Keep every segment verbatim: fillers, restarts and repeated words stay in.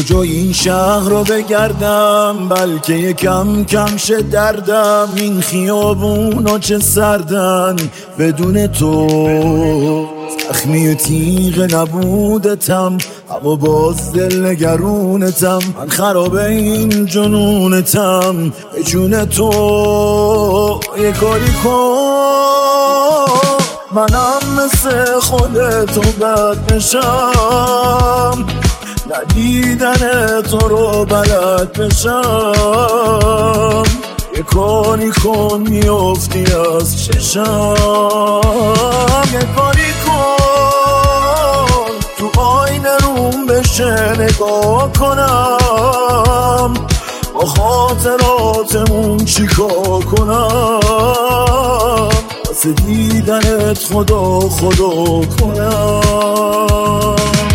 جای این شهر رو بگردم، بلکه یکم کم شه دردم. این خیابونا چه سردن بدون تو، زخمی تیغ نبودتم اما باز دل نگرونتم. من خرابه این جنونتم به جون تو. یه کاری کن منم مثل خودتو بد بشم، ندیدن تو رو بلد بشم. یه کاری کن میافتی از چشم، یه کاری کن تو آینه روم بشه نگاه کنم، با خاطراتمون چیکار کنم، واسه دیدنت خدا خدا کنم.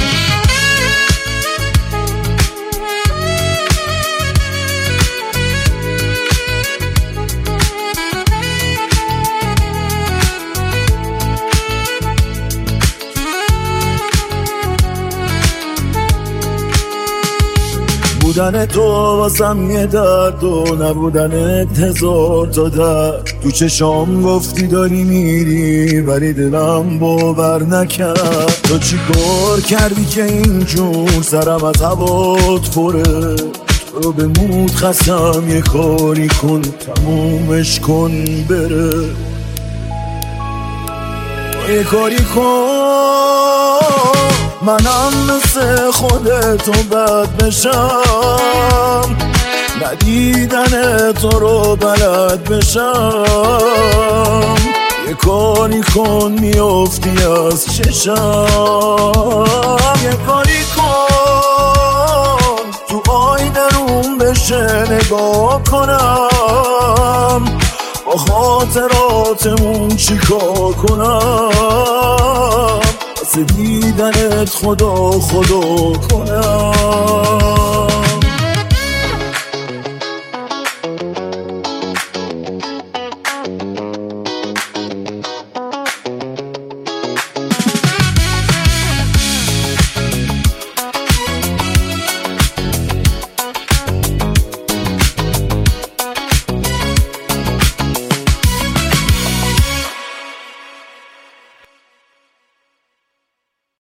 بودن تو واسم یه درد و نبودنت هزار تا درد. تو چشام گفتی داری میری ولی دلم باور نکرد. تو چی کار کردی که اینجور سرم از هوات پره؟ تو رو به مود خستم، یه کاری کن تمومش کن بره. یه کاری کن منم مثل خودتو بد بشم، ندیدن تو رو بلد بشم. یه کاری کن میافتی از چشم، یه کاری کن تو آینه روم بشه نگاه کنم، با خاطراتمون چیکار کنم، واسه دیدنت خدا خدا کنم.